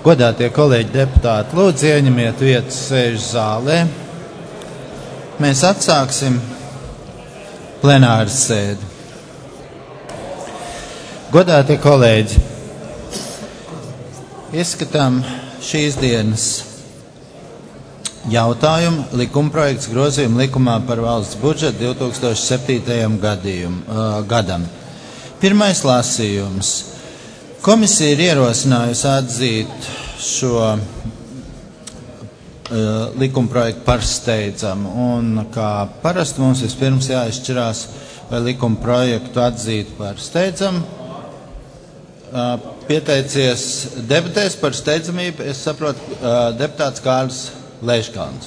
Godātie kolēģi deputāti, lūdzu ieņemiet vietas sēžu zālē. Mēs atsāksim plenāras sēdi. Godātie kolēģi, izskatām šīs dienas jautājumu likumprojekts grozījuma likumā par valsts budžetu 2007. gadam. Pirmais lasījums. Komisija ir ierosinājusi atzīt šo likumprojektu par steidzamu, un kā parasti mums vispirms jāizšķirās, vai likumprojektu atzīt par steidzamu. Pieteicies debatēs par steidzamību, es saprotu, deputāts Kārlis Leiškalns.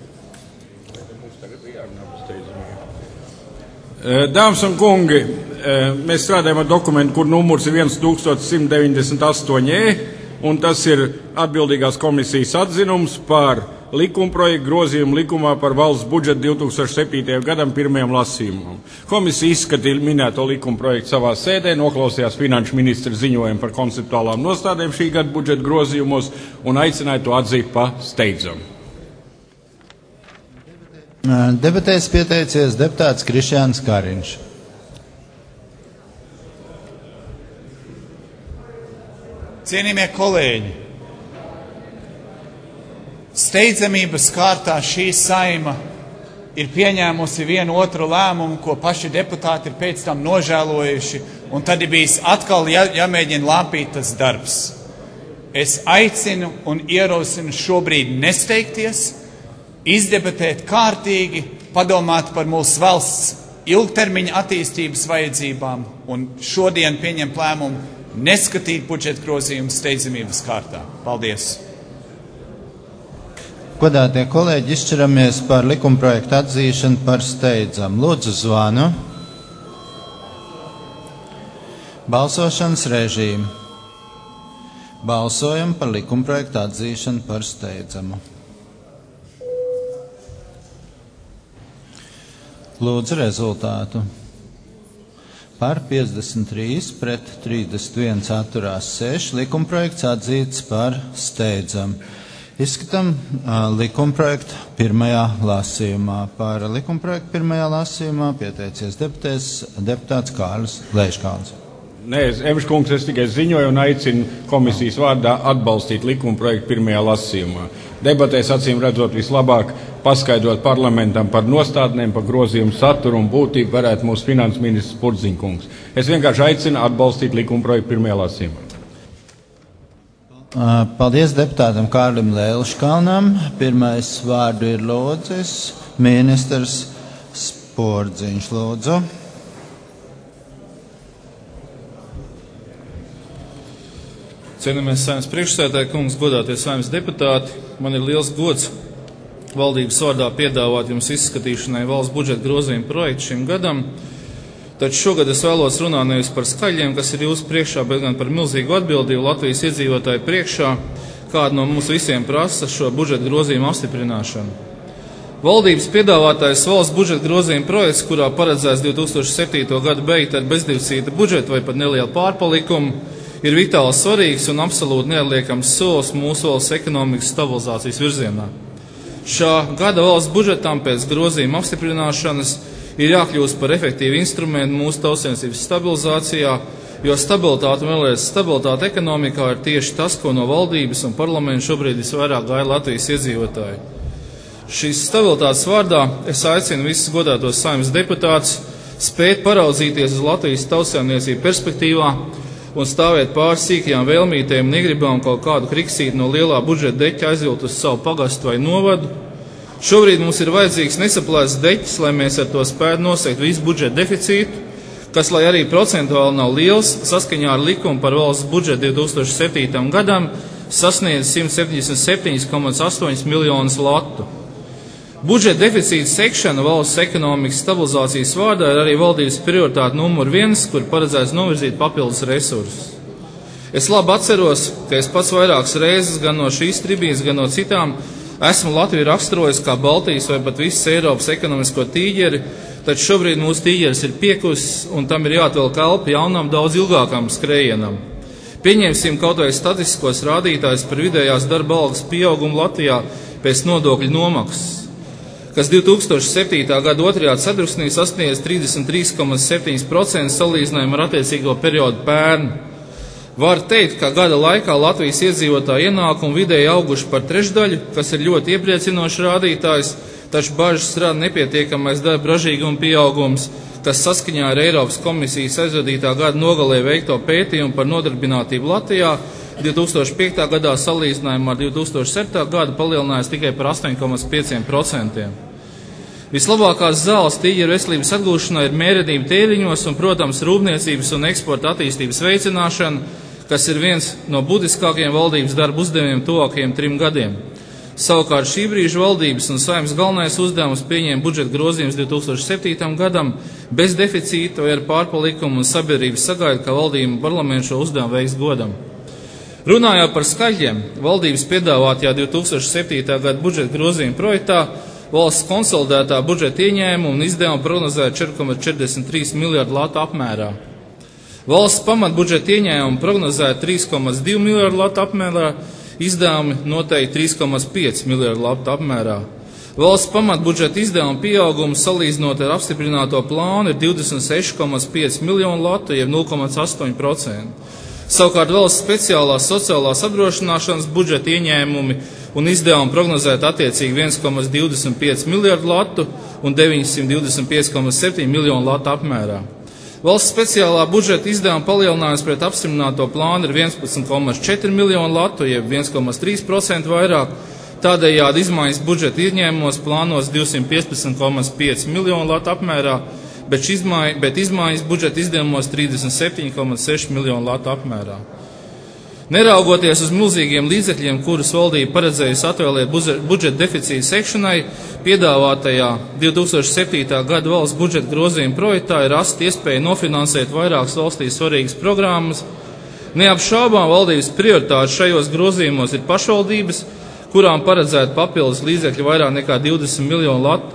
Dāmas un kungi, mēs strādājam ar dokumentu, kur numurs ir 1198E, un tas ir atbildīgās komisijas atzinums par likumprojektu grozījumu likumā par valsts budžetu 2007. gadam pirmajam lasījumam. Komisija izskatīja minēto likumprojektu savā sēdē, noklausījās finanšu ministra ziņojumu par konceptuālām nostādēm šī gada budžeta grozījumos un aicināja to atzīt pa steidzamu. Debatēs pieteicies deputāts Krišjāns Kariņš. Cienījamie kolēģi, steidzamības kārtā šī Saeima ir pieņēmusi vienu otru lēmumu, ko paši deputāti ir pēc tam nožēlojuši, un tad ir bijis atkal jāmēģina lāpīt tas darbs. Es aicinu un ierosinu šobrīd nesteigties, izdebatēt kārtīgi, padomāt par mūsu valsts ilgtermiņa attīstības vajadzībām un šodien pieņemt lēmumu neskatīt budžeta grozījumu steidzamības kārtā. Paldies! Godātie kolēģi, izšķiramies par likumprojektu atzīšanu par steidzamu. Lūdzu zvanu. Balsošanas režīmu. Balsojam par likumprojektu atzīšanu par steidzamu. Lūdzu rezultātu. Par 53, pret 31 atturās 6, likumprojekts atzīts par steidzamu. Izskatām likumprojektu pirmajā lasījumā. Par likumprojektu pirmajā lasījumā pieteicies deputāts Kārlis Leiškalns. Nē, Emškungs, es tikai ziņoju un aicinu komisijas vārdā atbalstīt likumprojektu pirmajā lasījumā. Debatēs acīm redzot vislabāk paskaidrot parlamentam par nostādnēm, par grozījumu saturu un būtību varētu mūsu finanses ministrs Purdziņkungs. Es vienkārši aicinu atbalstīt likumprojektu pirmajā lasījumā. Paldies deputātam Kārlim Leiškalnam. Pirmais vārdu ir lūdzis ministrs Purdziņš. Lūdzu. Cienījamies Saeimas priekšsēdētāji kungs, godātie Saeimas deputāti, man ir liels gods valdības vārdā piedāvāt jums izskatīšanai valsts budžeta grozījumu projektu šim gadam, taču šogad es vēlos runāt nevis par skaļiem, kas ir jūsu priekšā, bet gan par milzīgu atbildību Latvijas iedzīvotāju priekšā, kāda no mums visiem prasa šo budžeta grozījumu apstiprināšanu. Valdības piedāvātais valsts budžeta grozījuma projekts, kurā paredzēts 2007. gadu beigt ar bezdeficīta budžetu vai pat nelielu pārpalikumu, ir vitāli svarīgs un absolūti neatliekams solis mūsu valsts ekonomikas stabilizācijas virzienā. Šā gada valsts budžetam pēc grozījuma apstiprināšanas ir jākļūst par efektīvu instrumentu mūsu tautsēmniecības stabilizācijā, jo stabilitāte un vēlreiz stabilitāte ekonomikā ir tieši tas, ko no valdības un parlamenta šobrīd visvairāk gaida Latvijas iedzīvotāji. Šīs stabilitātes vārdā es aicinu visus godātos Saeimas deputātus spēt paraudzīties uz Latvijas tautsēmniecību perspektīvā un stāvēt pāri sīkajām vēlmītēm, negribam kaut kādu kriksīti no lielā budžeta deķa aizvilt uz savu pagastu vai novadu. Šobrīd mums ir vajadzīgs nesaplēsts deķis, lai mēs ar to spētu nosegt visu budžeta deficītu, kas, lai arī procentuāli nav liels, saskaņā ar likumu par valsts budžetu 2007. gadam, sasniedz 177,8 miljonus latu. Budžeta deficīta sekšana valsts ekonomikas stabilizācijas vārdā ir arī valdības prioritāte numur 1, kur paredzēts novirzīt papildus resursus. Es labi atceros, ka es pats vairākas reizes gan no šīs tribīnes, gan no citām esmu Latviju raksturojis kā Baltijas vai pat visas Eiropas ekonomisko tīģeri, taču šobrīd mūsu tīģeris ir piekusis un tam ir jāatvelk elpa jaunam daudz ilgākam skrējienam. Pieņemsim kaut vai statistiskos rādītājus par vidējās darba algas pieaugumu Latvijā pēc nodokļu nomaksas, kas 2007. gada 2. ceturksnī sasniedz 33,7% salīdzinājumu ar attiecīgo periodu pērn. Var teikt, ka gada laikā Latvijas iedzīvotāju ienākumu vidēji auguši par trešdaļu, kas ir ļoti iepriecinošs rādītājs, taču bažas rada nepietiekamais darba ražīguma pieaugums, kas saskaņā ar Eiropas komisijas aizvadītā gada nogalē veikto pētījumu par nodarbinātību Latvijā 2005. gadā salīdzinājumā ar 2007. gadu palielinājās tikai par 8,5%. Vislabākās zāles tīģeru veselības atgūšanai ir mērendība tēriņos un, protams, rūpniecības un eksporta attīstības veicināšana, kas ir viens no būtiskākajiem valdības darba uzdevumiem tuvākajiem 3 gadiem. Savukārt šī brīža valdības un Saeimas galvenais uzdevums pieņēma budžeta grozījums 2007. gadam bez deficīta vai ar pārpalikumu, un sabiedrības sagaida, ka valdība un parlaments šo uzdevumu veiks godam. Runājot par skaļiem, valdības piedāvātajā 2007. gada budžeta grozījuma projektā valsts konsolidētā budžeta ieņēmuma un izdevuma prognozēja 4,43 miljardu latu apmērā. Valsts pamatbudžeta ieņēmuma prognozēja 3,2 miljardu latu apmērā, izdevumi noteikti 3,5 miljardu latu apmērā. Valsts pamatbudžeta izdevuma pieaugums salīdzinot ar apstiprināto plānu ir 26,5 miljonu latu, jeb 0,8%. Savukārt valsts speciālās sociālās apdrošināšanas budžeta ieņēmumi un izdevumi prognozēta attiecīgi 1,25 miljardu latu un 925,7 miljonu latu apmērā. Valsts speciālā budžeta izdevuma palielinājums pret apstiprināto plānu ir 11,4 miljonu latu, jeb 1,3% vairāk. Tādējādi izmaiņas budžeta ieņēmumos plānos 215,5 miljonu latu apmērā, bet izmaiņas budžeta izdevumos 37,6 miljonu latu apmērā. Neraugoties uz milzīgiem līdzekļiem, kurus valdība paredzējusi atvēlēt budžeta deficīta sekšanai, piedāvātajā 2007. gada valsts budžeta grozījuma projektā ir rasta iespēja nofinansēt vairākas valstī svarīgas programmas. Neapšaubām valdības prioritāte šajos grozījumos ir pašvaldības, kurām paredzēta papildus līdzekļi vairāk nekā 20 miljonu latu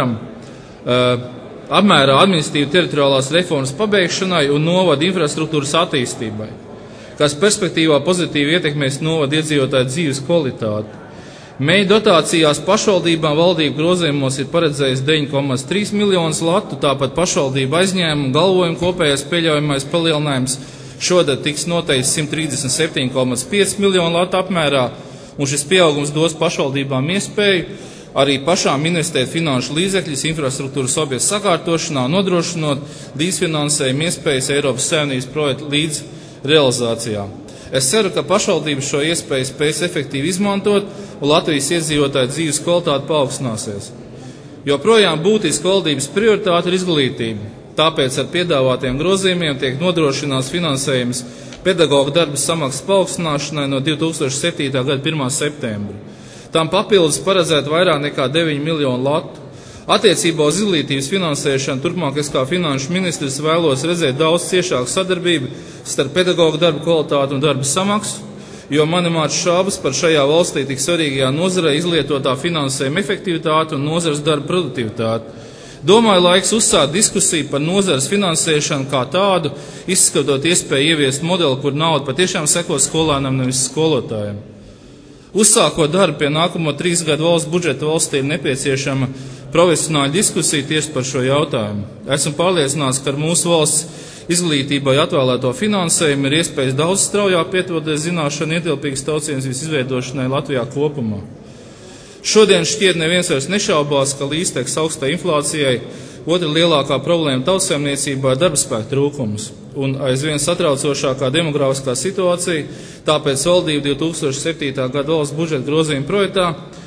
apmērā administratīvu teritoriālās reformas pabeigšanai un novada infrastruktūras attīstībai, kas perspektīvā pozitīvi ietekmēs novada iedzīvotāju dzīves kvalitāti. Mēģi dotācijās pašvaldībām valdību grozījumos ir paredzējis 9,3 miljonus latu, tāpat pašvaldību aizņēmumu galvojumu kopējais pieļaujamais palielinājums šodien tiks noteikts 137,5 miljonu latu apmērā, un šis pieaugums dos pašvaldībām iespēju arī pašām investēt finanšu līdzekļus infrastruktūras objektu sakārtošanā, nodrošinot līdzfinansējumu iespējas Eiropas Savienības projektu līdz realizācijā. Es ceru, ka pašvaldības šo iespēju spēs efektīvi izmantot un Latvijas iedzīvotāju dzīves kvalitāte paaugstināsies. Joprojām būtiska valdības prioritāte ir izglītība, tāpēc ar piedāvātiem grozījumiem tiek nodrošināts finansējums pedagoģa darba samaksas paaugstināšanai no 2007. gada 1. septembra. Tam papildus paredzēt vairāk nekā 9 miljonu latu. Attiecībā uz izglītības finansēšanu turpmāk es kā finanšu ministrs vēlos redzēt daudz ciešāku sadarbību starp pedagoģa darba kvalitāti un darba samaksu, jo mani māca šaubas par šajā valstī tik svarīgajā nozarē izlietotā finansējuma efektivitāti un nozares darba produktivitāti. Domāju, laiks uzsākt diskusiju par nozares finansēšanu kā tādu, izskatot iespēju ieviest modeli, kur nauda patiešām seko skolēnam, nevis skolotājiem. Uzsākot darbu pie nākamo 3 gadu valsts budžeta valstī ir nepieciešama profesionāla diskusija tieši par šo jautājumu. Esmu pārliecināts, ka ar mūsu valsts izglītībai atvēlēto finansējumu ir iespējas daudz straujāk pietuvoties zināšanu ietilpīgas tautsienas izveidošanai Latvijā kopumā. Šodien šķiet neviens vairs nešaubās, ka līdztekus augstai inflācijai otra lielākā problēma tautsaimniecībā ir darbaspēka trūkums un aizvien satraucošākā demografiskā situācija, tāpēc valdība 2007. gada valsts budžeta grozījuma projektā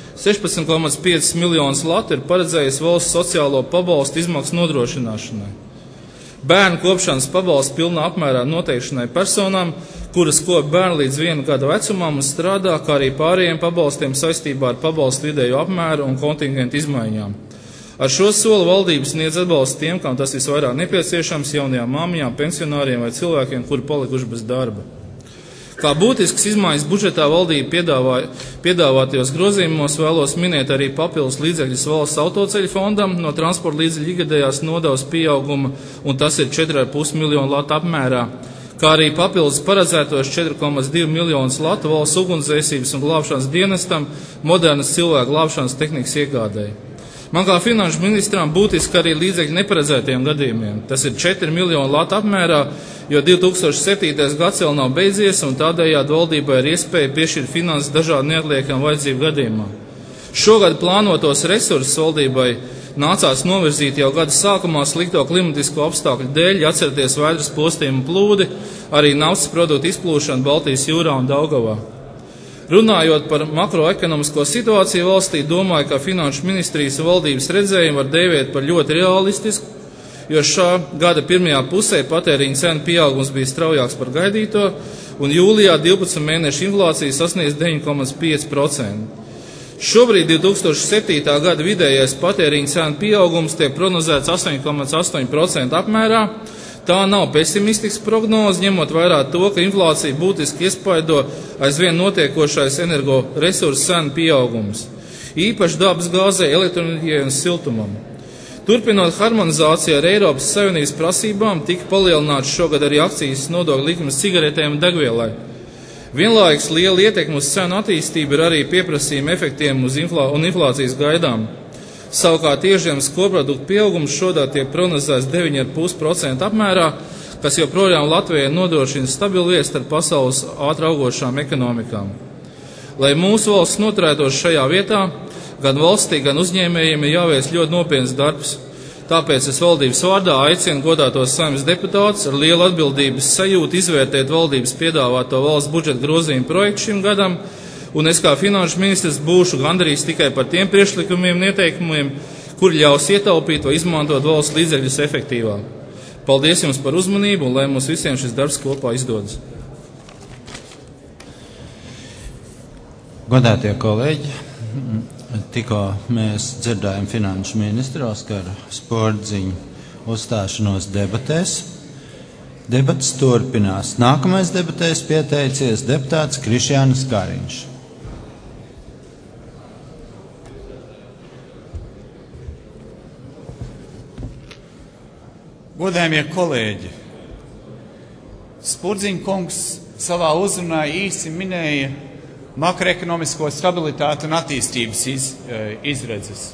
16,5 miljonus latu ir paredzējusi valsts sociālo pabalstu izmaksu nodrošināšanai. Bērnu kopšanas pabalstu pilnā apmērā noteikšanai personām, kuras kop bērnu līdz 1 gada vecumam un strādā, kā arī pārējiem pabalstiem saistībā ar pabalstu vidējo apmēru un kontingentu izmaiņām. Ar šo soli valdības sniedz atbalstu tiem, kam tas visvairāk nepieciešams, jaunajām māmiņām, pensionāriem vai cilvēkiem, kuri palikuši bez darba. Kā būtisks izmaiņas budžetā valdība piedāvātajos grozījumos vēlos minēt arī papildus līdzekļus valsts autoceļu fondam no transporta līdzekļu ikgadējās nodevas pieauguma, un tas ir 4,5 miljonu latu apmērā, kā arī papildus paredzētos 4,2 miljonus latu valsts ugunsdzēsības un glābšanas dienestam modernas cilvēku glābšanas tehnikas iegādēji. Man kā finanšu ministram būtiski arī līdzekļi neparedzētiem gadījumiem. Tas ir 4 miljonu latu apmērā, jo 2007. gads vēl nav beidzies un tādējādi valdībai ir iespēja piešķirt finanses dažādu neatliekam vajadzību gadījumā. Šogad plānotos resursus valdībai nācās novirzīt jau gada sākumā slikto klimatisko apstākļu dēļ, ja atceraties vēdras postījumu plūdi, arī naftas produktu izplūšanu Baltijas jūrā un Daugavā. Runājot par makroekonomisko situāciju valstī, domāju, ka finanšu ministrijas valdības redzējumu var dēvēt par ļoti realistisku, jo šā gada pirmajā pusē patēriņa cenu pieaugums bija straujāks par gaidīto, un jūlijā 12 mēnešu inflācija sasniedz 9,5%. Šobrīd 2007. gada vidējais patēriņa cenu pieaugums tiek prognozēts 8,8% apmērā. Tā nav pesimistisks prognoze, ņemot vērā to, ka inflācija būtiski iespaido aizvien notiekošais energoresursu cenu pieaugums, īpaši dabas gāzei, elektroenerģijai un siltumam. Turpinot harmonizāciju ar Eiropas Savienības prasībām, tika palielināts šogad arī akcijas nodokļu likmes cigaretēm un degvielai. Vienlaikus liela ietekme uz cenu attīstību ir arī pieprasījuma efektiem un inflācijas gaidām. Savukārt iekšzemes koprodukta pieaugums šodien tiek prognozēts 9,5% apmērā, kas joprojām Latvijai nodrošina stabilu vietu starp pasaules ātri augošām ekonomikām. Lai mūsu valsts noturētos šajā vietā, gan valstī, gan uzņēmējiem ir jāveic ļoti nopietns darbs. Tāpēc es valdības vārdā aicinu godātos Saeimas deputātus ar lielu atbildības sajūtu izvērtēt valdības piedāvāto valsts budžeta grozījumu projektu šim gadam, un es kā finanšu ministrs būšu gandarīts tikai par tiem priekšlikumiem un ieteikumiem, kuri ļaus ietaupīt vai izmantot valsts līdzekļus efektīvāk. Paldies jums par uzmanību un lai mums visiem šis darbs kopā izdodas. Godātie kolēģi, tikko mēs dzirdējām finanšu ministru Oskaru Spordziņu uzstāšanos debatēs. Debates turpinās. Nākamais debatēs pieteicies deputāts Krišjānis Kariņš. Godājamie kolēģi, Spordziņa kungs savā uzrunā īsi minēja makroekonomisko stabilitāti un attīstības izredzes.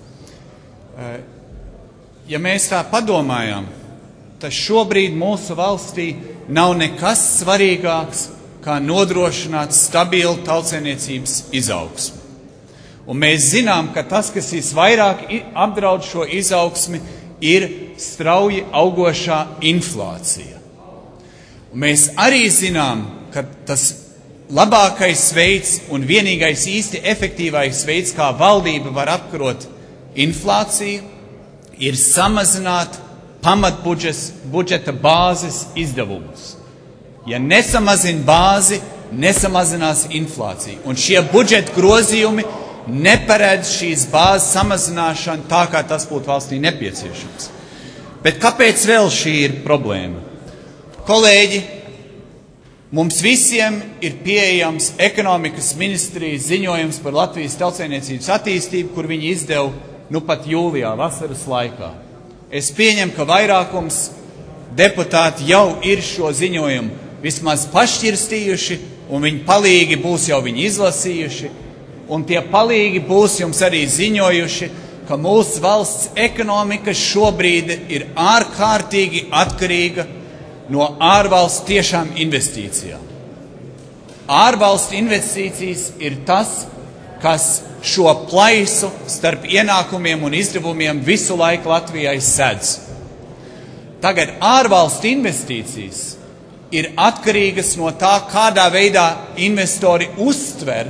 Ja mēs tā padomājam, tad šobrīd mūsu valstī nav nekas svarīgāks, kā nodrošināt stabilu tautsēmniecības izaugsmi. Un mēs zinām, ka tas, kas visvairāk apdraud šo izaugsmi, ir strauji augošā inflācija. Un mēs arī zinām, ka tas labākais veids un vienīgais īsti efektīvais veids, kā valdība var apkarot inflāciju, ir samazināt pamatbudžeta bāzes izdevumus. Ja nesamazina bāzi, nesamazinās inflācija. Un šie budžeta grozījumi neparedz šīs bāzes samazināšanu tā, kā tas būtu valstī nepieciešams. Bet kāpēc vēl šī ir problēma? Kolēģi, mums visiem ir pieejams ekonomikas ministrijas ziņojums par Latvijas tautsēmniecības attīstību, kur viņi izdeva pat jūlijā, vasaras laikā. Es pieņemu, ka vairākums deputāti jau ir šo ziņojumu vismaz pašķirstījuši, un viņi palīgi būs jau viņi izlasījuši, un tie palīgi būs jums arī ziņojuši, ka mūsu valsts ekonomika šobrīd ir ārkārtīgi atkarīga no ārvalstu tiešām investīcijām. Ārvalstu investīcijas ir tas, kas šo plaisu starp ienākumiem un izdevumiem visu laiku Latvijai sedz. Tagad ārvalstu investīcijas ir atkarīgas no tā, kādā veidā investori uztver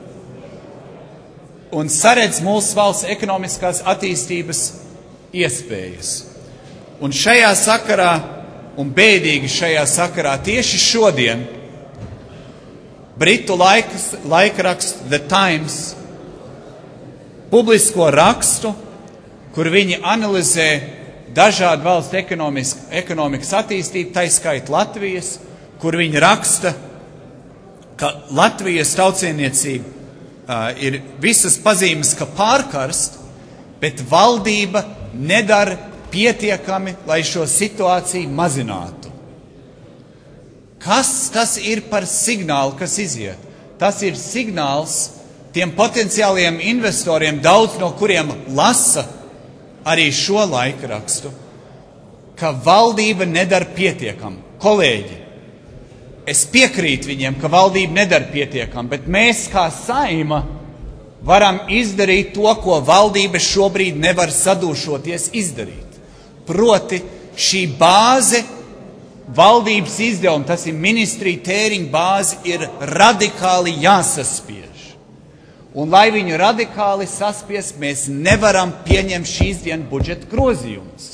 un saredz mūsu valsts ekonomiskās attīstības iespējas. Un šajā sakarā, un bēdīgi šajā sakarā, tieši šodien Britu laikraksts The Times publisko rakstu, kur viņi analizē dažādu valstu ekonomikas attīstību, taiskait Latvijas, kur viņi raksta, ka Latvijas tautsēmniecība ir visas pazīmes, ka pārkarst, bet valdība nedara pietiekami, lai šo situāciju mazinātu. Kas tas ir par signālu, kas iziet? Tas ir signāls tiem potenciāliem investoriem, daudz no kuriem lasa arī šo laikrakstu, ka valdība nedara pietiekam. Kolēģi, es piekrītu viņiem, ka valdība nedara pietiekam, bet mēs kā Saeima varam izdarīt to, ko valdība šobrīd nevar sadūšoties izdarīt. Proti, šī bāze, valdības izdevuma, tas ir ministrija tēriņa bāze, ir radikāli jāsaspiež. Un, lai viņu radikāli saspiest, mēs nevaram pieņemt šīs dienas budžeta grozījumus.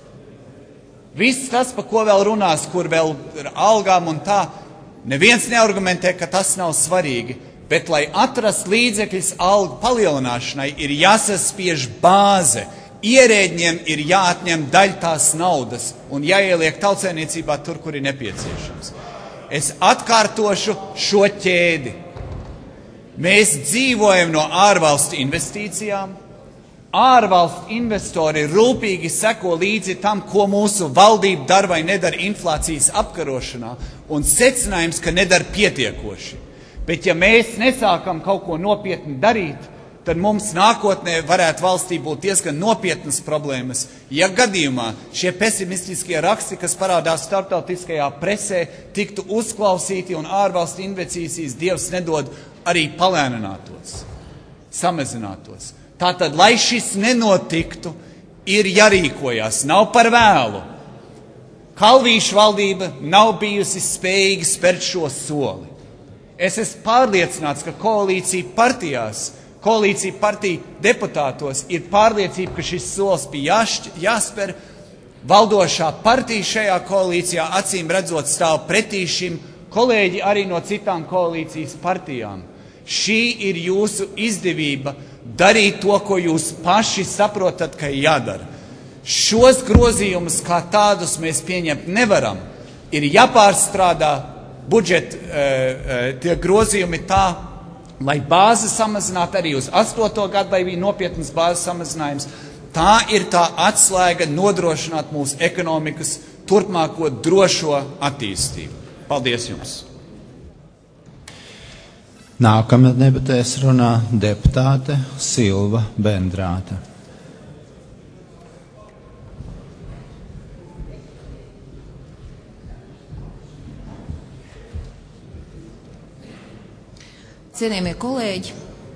Viss tas, pa ko vēl runās, kur vēl ir algām un tā, neviens neargumentē, ka tas nav svarīgi, bet, lai atrast līdzekļus algu palielināšanai, ir jāsaspiež bāze. Ierēģiem ir jāatņem daļa tās naudas un jāieliek tautsēmniecībā tur, kur ir nepieciešams. Es atkārtošu šo ķēdi. Mēs dzīvojam no ārvalstu investīcijām. Ārvalstu investori rūpīgi seko līdzi tam, ko mūsu valdība dara vai nedara inflācijas apkarošanā, un secinājums, ka nedara pietiekoši. Bet ja mēs nesākam kaut ko nopietni darīt, tad mums nākotnē varētu valstī būt diezgan nopietnas problēmas, ja gadījumā šie pesimistiskie raksti, kas parādās starptautiskajā presē, tiktu uzklausīti un ārvalstu investīcijas, Dievs nedod, arī palēninātos, samazinātos. Tātad, lai šis nenotiktu, ir jārīkojās, nav par vēlu. Kalvīša valdība nav bijusi spējīga spērt šo soli. Es esmu pārliecināts, ka koalīcija partiju deputātos ir pārliecība, ka šis solis bija jāspēr. Valdošā partija šajā koalīcijā acīm redzot stāv pretī šim, kolēģi arī no citām koalīcijas partijām. Šī ir jūsu izdevība darīt to, ko jūs paši saprotat, ka ir jādara. Šos grozījumus kā tādus mēs pieņemt nevaram. Ir jāpārstrādā budžeta tie grozījumi tā, lai bāzi samazinātu arī uz 8. gadu, lai bija nopietnas bāzes samazinājums. Tā ir tā atslēga nodrošināt mūsu ekonomikas turpmāko drošo attīstību. Paldies jums! Nākamā debatēs runā deputāte Silva Bendrāte. Cienījamie kolēģi,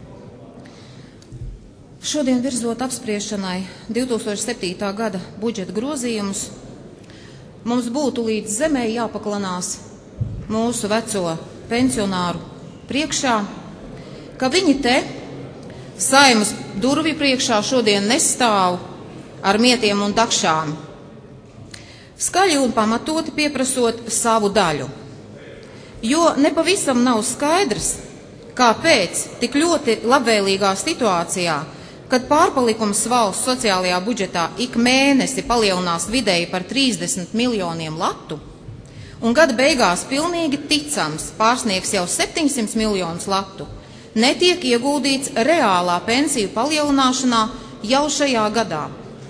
šodien virzot apspriešanai 2007. gada budžeta grozījumus, mums būtu līdz zemē jāpaklanās mūsu veco pensionāru priekšā, ka viņi te Saeimas durvju priekšā šodien nestāv ar mietiem un dakšām, skaļi un pamatoti pieprasot savu daļu. Jo nepavisam nav skaidrs, kāpēc tik ļoti labvēlīgā situācijā, kad pārpalikums valsts sociālajā budžetā ik mēnesi palielinās vidēji par 30 miljoniem latu, un gada beigās pilnīgi ticams pārsniegs jau 700 miljonus latu, netiek ieguldīts reālā pensiju palielināšanā jau šajā gadā.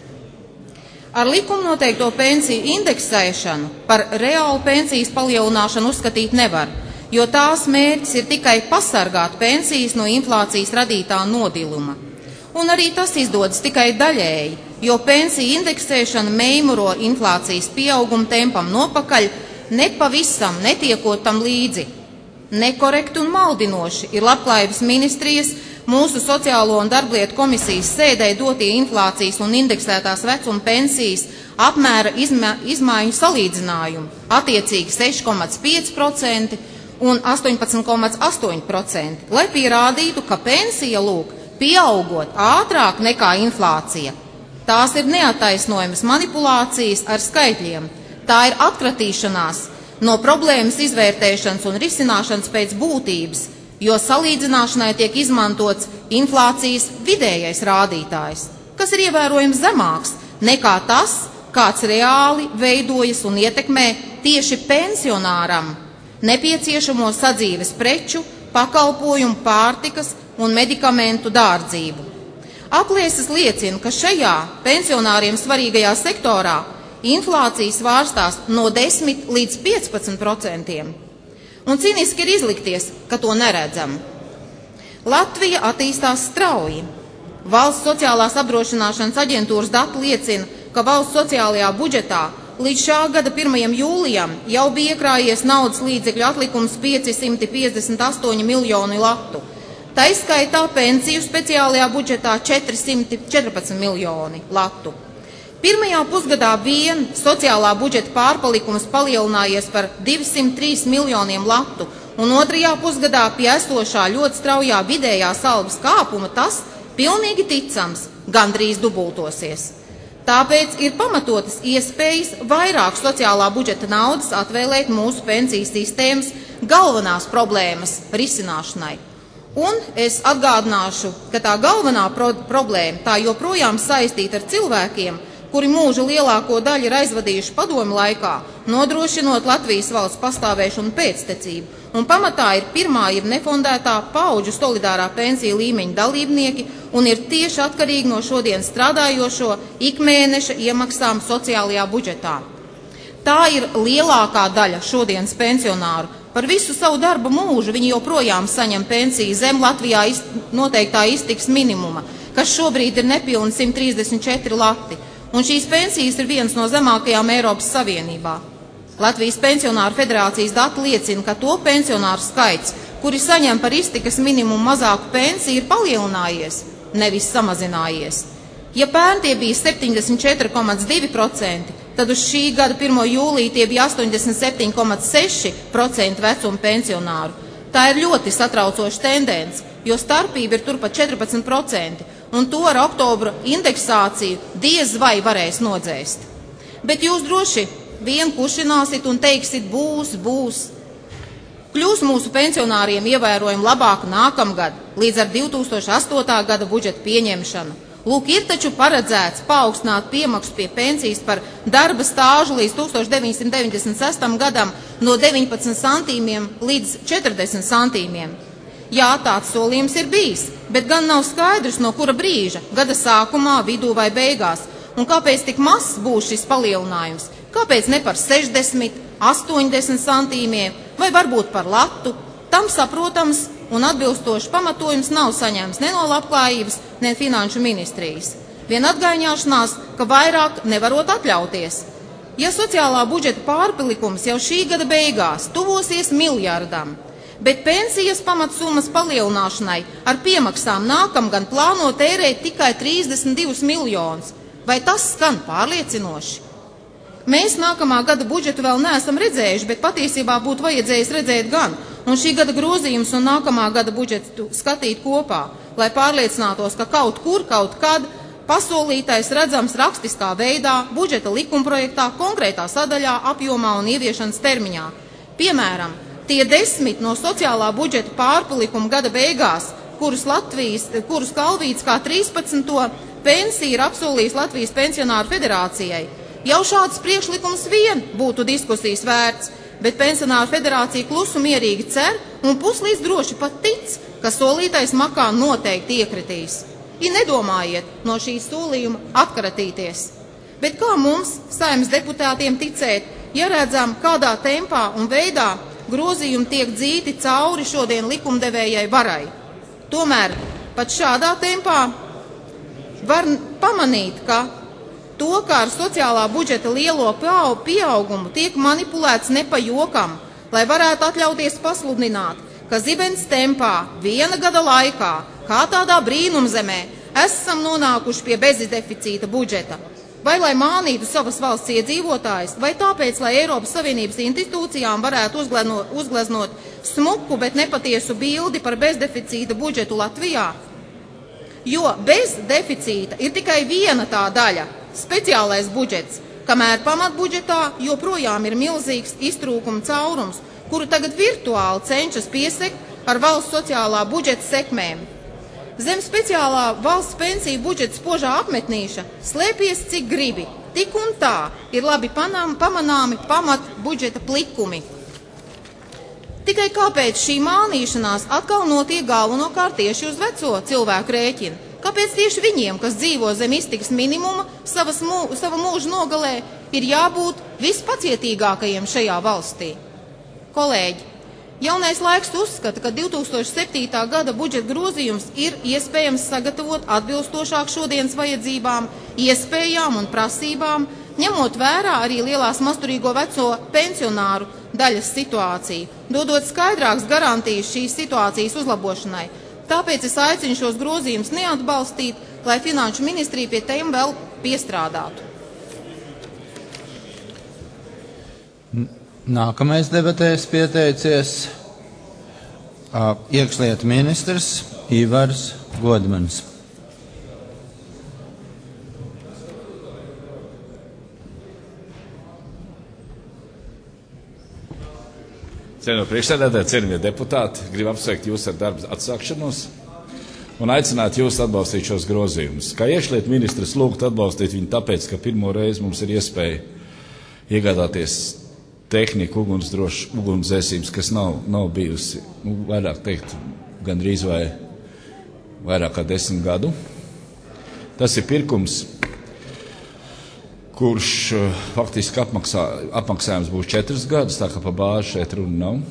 Ar likumu noteikto pensiju indeksēšanu par reālu pensijas palielināšanu uzskatīt nevar, jo tās mērķis ir tikai pasargāt pensijas no inflācijas radītā nodiluma. Un arī tas izdodas tikai daļēji, jo pensiju indeksēšana meimuro inflācijas pieauguma tempam nopakaļ, nepavisam netiekot tam līdzi. Nekorekti un maldinoši ir Labklājības ministrijas mūsu sociālo un darblietu komisijas sēdē dotie inflācijas un indeksētās vecuma pensijas apmēra izmaiņu salīdzinājumu, attiecīgi 6,5% un 18,8%, lai pierādītu, ka pensija lūk pieaugot ātrāk nekā inflācija. Tās ir neattaisnojamas manipulācijas ar skaitļiem. Tā ir atkratīšanās no problēmas izvērtēšanas un risināšanas pēc būtības, jo salīdzināšanai tiek izmantots inflācijas vidējais rādītājs, kas ir ievērojams zemāks nekā tas, kāds reāli veidojas un ietekmē tieši pensionāram nepieciešamo sadzīves preču, pakalpojumu, pārtikas un medikamentu dārdzību. Aplēses liecina, ka šajā pensionāriem svarīgajā sektorā inflācija svārstās no 10 līdz 15%. Un cīniski ir izlikties, ka to neredzam. Latvija attīstās strauji. Valsts sociālās apdrošināšanas aģentūras dati liecina, ka valsts sociālajā budžetā līdz šā gada 1. jūlijam jau bija iekrājies naudas līdzekļu atlikums 558 miljoni latu. Taiskaitā pensiju speciālajā budžetā 414 miljoni latu. Pirmajā pusgadā vien sociālā budžeta pārpalikums palielinājies par 203 miljoniem latu, un otrajā pusgadā pie esošā ļoti straujā vidējās algas kāpuma tas, pilnīgi ticams, gandrīz dubultosies. Tāpēc ir pamatotas iespējas vairāk sociālā budžeta naudas atvēlēt mūsu pensiju sistēmas galvenās problēmas risināšanai. Un es atgādināšu, ka tā galvenā problēma tā joprojām saistīta ar cilvēkiem, kuri mūža lielāko daļu ir aizvadījuši padomju laikā, nodrošinot Latvijas valsts pastāvēšanu pēctecību. Un pamatā ir pirmā jeb nefondētā paudžu solidārā pensiju līmeņa dalībnieki un ir tieši atkarīgi no šodien strādājošo ikmēneša iemaksām sociālajā budžetā. Tā ir lielākā daļa šodienas pensionāru. Par visu savu darba mūžu viņi joprojām saņem pensiju zem Latvijā noteiktā iztikas minimuma, kas šobrīd ir nepilni 134 lati. Un šīs pensijas ir vienas no zemākajām Eiropas Savienībā. Latvijas pensionāru federācijas dati liecina, ka to pensionāru skaits, kuri saņem par iztikas minimumu mazāku pensiju, ir palielinājies, nevis samazinājies. Ja pērn tie bija 74,2%, tad uz šī gada 1. jūlija tie bija 87,6% vecuma pensionāru. Tā ir ļoti satraucoša tendence, jo starpība ir turpat 14%, un to ar oktobra indeksāciju diez vai varēs nodzēst. Bet jūs droši vien kušināsit un teiksit būs. Kļūs mūsu pensionāriem ievērojami labāk nākamgad, līdz ar 2008. gada budžeta pieņemšanu. Lūk, ir taču paredzēts paaugstināt piemaksu pie pensijas par darba stāžu līdz 1996. gadam no 19 centīmiem līdz 40 centīmiem. Jā, tāds solījums ir bijis, bet gan nav skaidrs, no kura brīža, gada sākumā, vidū vai beigās. Un kāpēc tik mazs būs šis palielinājums? Kāpēc ne par 60, 80 centīmiem vai varbūt par latu? Tam saprotams un atbilstošs pamatojums nav saņemts ne no Labklājības, ne finanšu ministrijas. Vien atgaiņāšanās, ka vairāk nevarot atļauties. Ja sociālā budžeta pārpalikums jau šī gada beigās tuvosies miljardam, bet pensijas pamatsummas palielināšanai ar piemaksām nākamgad plāno tērēt tikai 32 miljonus. Vai tas skan pārliecinoši? Mēs nākamā gada budžetu vēl neesam redzējuši, bet patiesībā būtu vajadzējis redzēt gan, un šī gada grozījums un nākamā gada budžetu skatīt kopā, lai pārliecinātos, ka kaut kur, kaut kad pasolītais redzams rakstiskā veidā, budžeta likumprojektā, konkrētā sadaļā, apjomā un ieviešanas termiņā. Piemēram, tie 10 no sociālā budžeta pārpalikuma gada beigās, kurus Kalvīts kā 13. pensiju ir apsolījis Latvijas pensionāru federācijai. Jau šāds priekšlikums vien būtu diskusijas vērts, bet pensionāru federācija klusu mierīgi cer un puslīdz droši pat tic, ka solītais makā noteikti iekritīs. I nedomājiet no šī solījuma atkratīties. Bet kā mums, Saeimas deputātiem, ticēt, ja redzam, kādā tempā un veidā grozījumi tiek dzīti cauri šodien likumdevējai varai? Tomēr pat šādā tempā var pamanīt, ka to, kā ar sociālā budžeta lielo pieaugumu tiek manipulēts ne pa jokam, lai varētu atļauties pasludināt, ka zibens tempā viena gada laikā, kā tādā brīnumzemē, esam nonākuši pie bezdeficīta budžeta. Vai lai mānītu savas valsts iedzīvotājus, vai tāpēc, lai Eiropas Savienības institūcijām varētu uzgleznot smuku, bet nepatiesu bildi par bezdeficīta budžetu Latvijā? Jo bez deficīta ir tikai viena tā daļa – speciālais budžets, kamēr pamatbudžetā joprojām ir milzīgs iztrūkuma caurums, kuru tagad virtuāli cenšas piesekt ar valsts sociālā budžeta sekmēm. Zem speciālā valsts pensiju budžeta spožā apmetnīša slēpies cik gribi, tik un tā ir labi pamanāmi pamatbudžeta plikumi. Tikai kāpēc šī mānīšanās atkal notiek galvenokārt tieši uz veco cilvēku rēķinu? Kāpēc tieši viņiem, kas dzīvo zem iztikas minimuma, sava mūža nogalē, ir jābūt vispacietīgākajiem šajā valstī? Kolēģi, Jaunais laiks uzskata, ka 2007. gada budžeta grozījums ir iespējams sagatavot atbilstošāk šodienas vajadzībām, iespējām un prasībām, ņemot vērā arī lielās masturīgo veco pensionāru daļas situāciju, dodot skaidrākas garantijas šīs situācijas uzlabošanai. Tāpēc es aicinu šos grozījumus neatbalstīt, lai Finanšu ministrija pie tiem vēl piestrādātu. Nākamais debatēs pieteicies iekšlietu ministrs Ivars Godmanis. Cienījamie priekšsēdētāji, cienījamie deputāti, gribu apsveikt jūs ar darbu atsākšanos un aicināt jūs atbalstīt šos grozījumus. Kā iekšlietu ministrs lūgt atbalstīt viņu tāpēc, ka pirmo reizi mums ir iespēja iegādāties tehniku ugunsdzēsības, kas nav bijusi, vairāk teikt, gandrīz vai vairāk kā 10 gadu. Tas ir pirkums, kurš faktiski apmaksājums būs 4 gadus, tā kā pa bāzi šeit runa nav.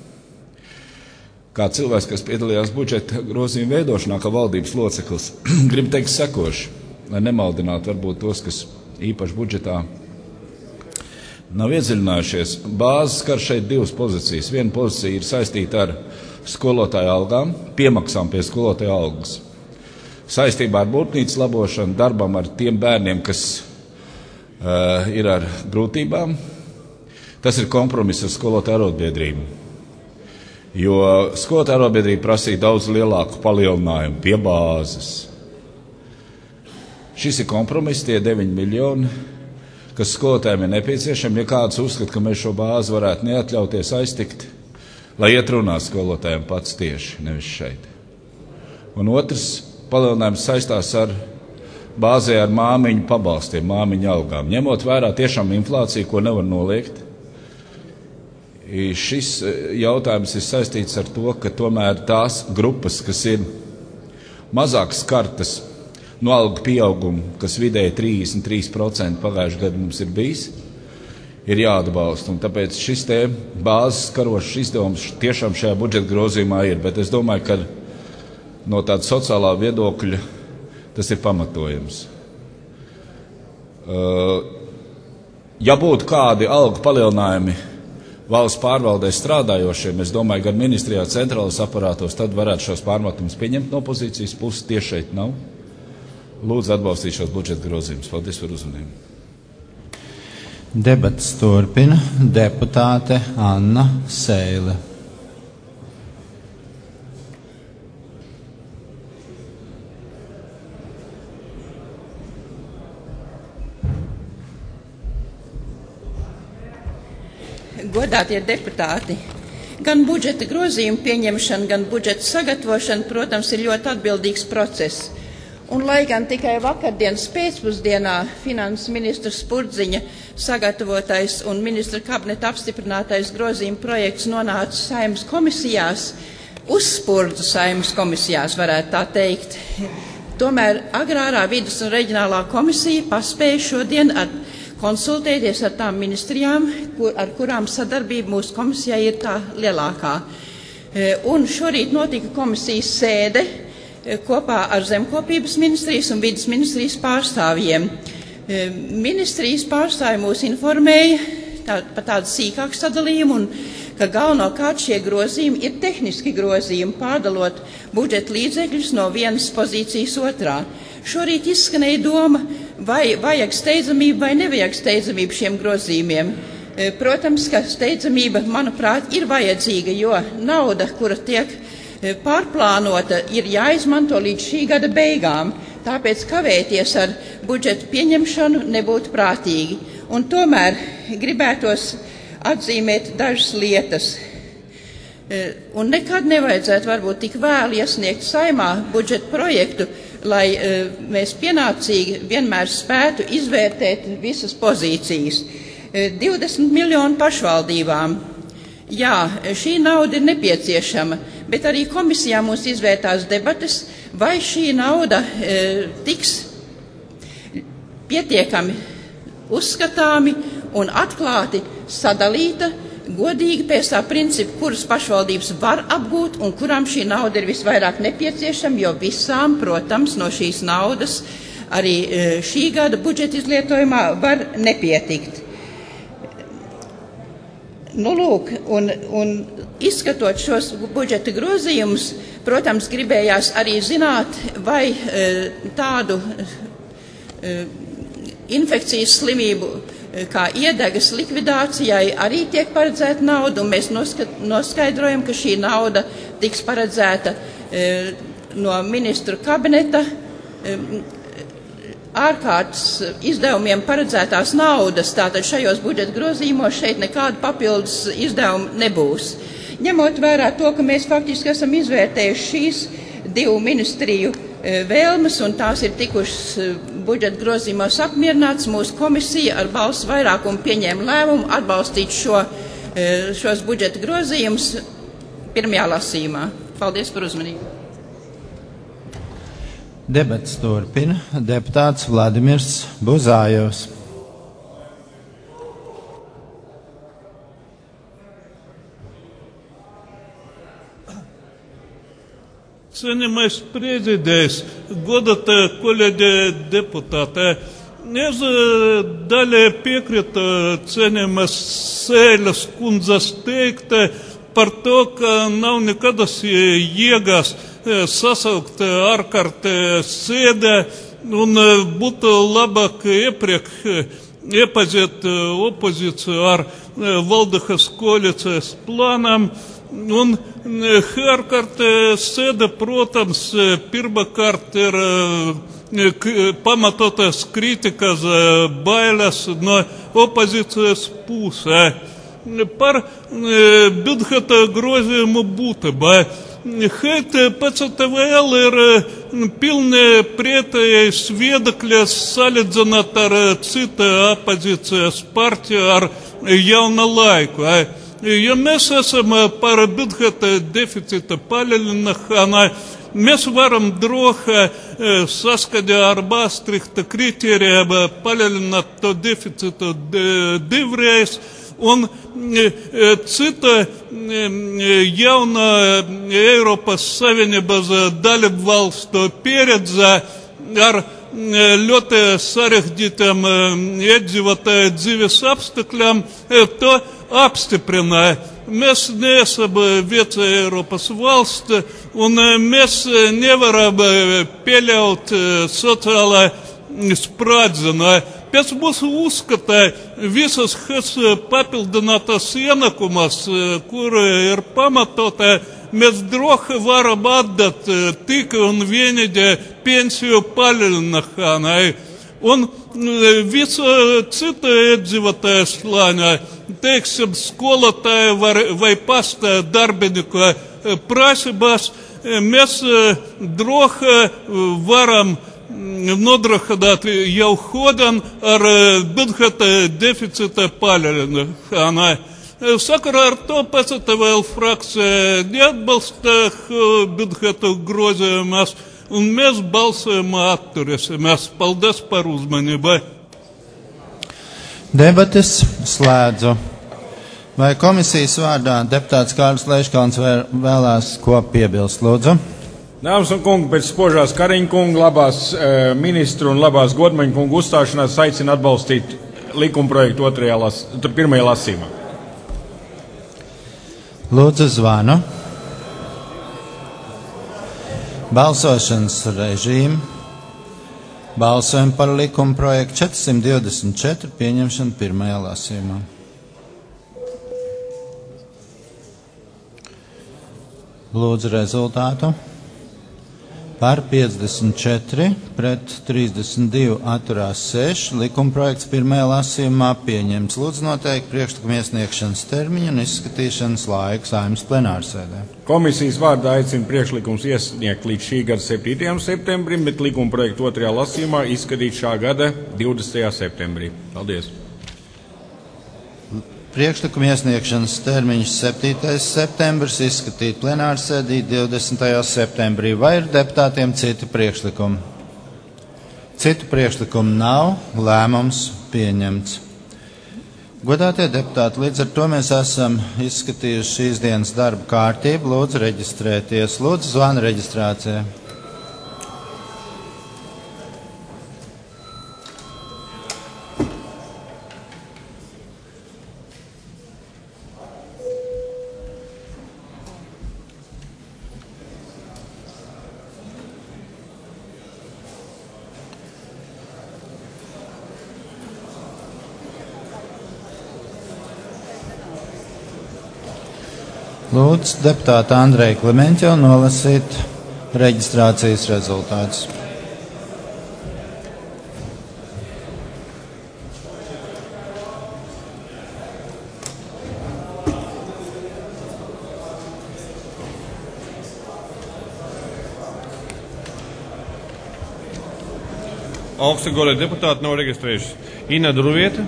Kā cilvēks, kas piedalījās budžeta grozījuma veidošanā, kā valdības loceklis, gribu teikt sekoši, lai nemaldinātu varbūt tos, kas īpaši budžetā nav iedziļinājušies. Bāzes skar šeit 2 pozīcijas. Viena pozīcija ir saistīta ar skolotāju algām, piemaksām pie skolotāju algas. Saistībā ar būtnīcas labošanu, darbam ar tiem bērniem, kas ir ar grūtībām. Tas ir kompromiss ar skolotāju arotbiedrību. Jo skolotāju arotbiedrība prasīja daudz lielāku palielinājumu pie bāzes. Šis ir kompromiss, tie 9 miljoni, kas skolotājiem ir nepieciešami. Ja kāds uzskata, ka mēs šo bāzi varētu neatļauties aiztikt, lai iet runāt skolotājiem pats tieši, nevis šeit. Un otrs palielinājums saistās ar bāzē ar māmiņu pabalstiem, māmiņu algām. Ņemot vērā tiešām inflāciju, ko nevar noliegt, šis jautājums ir saistīts ar to, ka tomēr tās grupas, kas ir mazāk skartas no algu pieaugumu, kas vidēji 33% pagājušajā gadā mums ir bijis, ir jāatbalsta. Un tāpēc šis te bāzes karošs izdevums tiešām šajā budžeta grozījumā ir. Bet es domāju, ka no tāda sociālā viedokļa tas ir pamatojams. Ja būtu kādi algu palielinājumi valsts pārvaldē strādājošiem, es domāju, gan ministrijā centrālās aparātos, tad varētu šos pārmetumus pieņemt no opozīcijas puses, tieši šeit nav. Lūdzu atbalstīt šos budžeta grozījumus. Paldies par uzmanību. Debats turpina deputāte Anna Seile. Godātie deputāti, gan budžeta grozījuma pieņemšana, gan budžeta sagatavošana, protams, ir ļoti atbildīgs process. Un lai gan tikai vakardienas pēcpusdienā finanses ministrs Spurdziņa sagatavotais un ministra kabineta apstiprinātais grozījuma projekts nonāca Saeimas komisijās, uzspurdzu Saeimas komisijās, varētu tā teikt, tomēr Agrārā vides un reģionālā komisija paspēja šodien konsultēties ar tām ministrijām, ar kurām sadarbība mūsu komisijai ir tā lielākā. Un šorīt notika komisijas sēde kopā ar Zemkopības ministrijas un vides ministrijas pārstāvjiem. Ministrijas pārstāvji mūs informēja par tādu sīkāku sadalījumu, un ka galvenokārt šie grozījumi ir tehniski grozījumi, pārdalot budžeta līdzekļus no vienas pozīcijas otrā. Šorīt izskanēja doma, vai vajag steidzamību vai nevajag steidzamību šiem grozījumiem. Protams, ka steidzamība, manuprāt, ir vajadzīga, jo nauda, kura tiek pārplānota, ir jāizmanto līdz šī gada beigām. Tāpēc kavēties ar budžetu pieņemšanu nebūtu prātīgi. Un tomēr gribētos atzīmēt dažas lietas. Un nekad nevajadzētu varbūt tik vēlu iesniegt Saeimā budžeta projektu, lai mēs pienācīgi vienmēr spētu izvērtēt visas pozīcijas. 20 miljonu pašvaldībām. Jā, šī nauda ir nepieciešama, bet arī komisijā mūs izvērtās debates, vai šī nauda tiks pietiekami uzskatāmi un atklāti sadalīta godīgi pēc tā principa, kuras pašvaldības var apgūt un kurām šī nauda ir visvairāk nepieciešama, jo visām, protams, no šīs naudas arī šī gada budžeta izlietojumā var nepietikt. Nu, lūk, un izskatot šos budžeta grozījumus, protams, gribējās arī zināt, vai tādu infekcijas slimību kā iedegas likvidācijai arī tiek paredzēta nauda, un mēs noskaidrojam, ka šī nauda tiks paredzēta no ministru kabineta ārkārtas izdevumiem paredzētās naudas, tātad šajos budžeta grozījumos šeit nekāda papildus izdevuma nebūs. Ņemot vērā to, ka mēs faktiski esam izvērtējuši šīs divu ministriju vēlmes, un tās ir tikušas budžeta grozījumos apmierināts, mūsu komisija ar balsu vairākumu pieņēma lēmumu atbalstīt šos budžeta grozījumus pirmajā lasījumā. Paldies par uzmanību. Debats turpina deputāts Vladimirs Buzājovs. Cienījamais prezidents, godātie kolēģi deputāti, es daļai piekrītu cienījamas Sēles kundzes teikta par to, ka nav nekādas jēgas sasaukt ārkārtas sēdē un būtu labāk iepriekš iepazīt opozīciju ar valdības koalīcijas plānām. Un ārkārtas sēde, protams, pirmkārt ir pamatotas kritikas bailes no opozīcijas pusē par budžeta grozījumu būtību. Šeit PCTVL ir pilni pretējais viedokļs salīdzinot ar citu opozīcijas partiju ar Jaunu laiku. Ja mēs esam par budžeta deficīta palielināšanu, mēs varam droši saskaņā ar Maastrichta kritērijiem palielināt to deficītu divreiz. Un cita jauna Eiropas Savienības dalību valstu pieredze ar ļoti sarežģītiem iedzīvotāju dzīves apstākļiem to apstiprināja. Mēs neesam vieca Eiropas valsts, un mēs nevaram pieļaut sociālā sprādzienu. Pēc mūsu uzskata visas papildinātas ienākumas, kur ir pamatota, mēs droši varam atdot tikai un vienīgi pensiju palielināšanai. Un visu citu iedzīvotāju slāņā, teiksim, skolotāju vai pasta darbinieku prasībās, mēs droši varam nodrošināt jau hodam ar budžeta deficīta palielināšanu. Sakarā ar to PCTVL frakcija neatbalsta budžeta grozījumus, un mēs balsojumā atturēsimies. Paldies par uzmanību. Debates slēdzu. Vai komisijas vārdā deputāts Kārlis Leiškalns vēlās ko piebilst, lūdzu? Dāmas un kungi, pēc spožās Kariņa kunga, labās ministru un labās Godmaņa kunga uzstāšanās aicina atbalstīt likumprojektu pirmajā lasījumā. Lūdzu zvanu. Balsošanas režīmu. Balsojam par likumprojektu 424 pieņemšanu pirmajā lasījumā. Lūdzu rezultātu. Par 54, pret 32 atturās 6. Likumprojekts pirmajā lasījumā pieņemts. Lūdzu noteikti priekšlikuma iesniegšanas termiņu un izskatīšanas laiku Saeimas plenārsēdē. Komisijas vārdā aicina priekšlikums iesniegt līdz šī gada 7. septembrim, bet likumprojektu otrajā lasījumā izskatīt šā gada 20. septembrī. Paldies! Priekšlikuma iesniegšanas termiņš 7. septembris, izskatīt plenārsēdī 20. septembrī. Vai ir deputātiem citi priekšlikumi? Citu priekšlikumu nav, lēmums pieņemts. Godātie deputāti, līdz ar to mēs esam izskatījuši šīs dienas darba kārtību. Lūdzu reģistrēties. Lūdzu zvana reģistrācijai. Lūdzu, deputāta Andreja Klimeņķeva nolasīt reģistrācijas rezultātus. Augstgadē deputāti nav reģistrējušies. Ina Druvieta,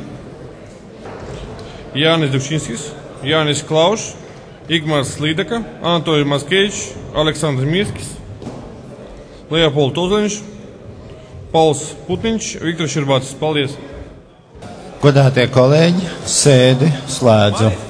Jānis Dukšinskis, Jānis Klaušs, Igmārs Slīdaka, Antoļs Maskevičs, Aleksandrs Mirskis, Leopolds Ozoliņš, Pauls Putniņš, Viktors Širbācis. Paldies! Godātie kolēģi, sēdi slēdzu.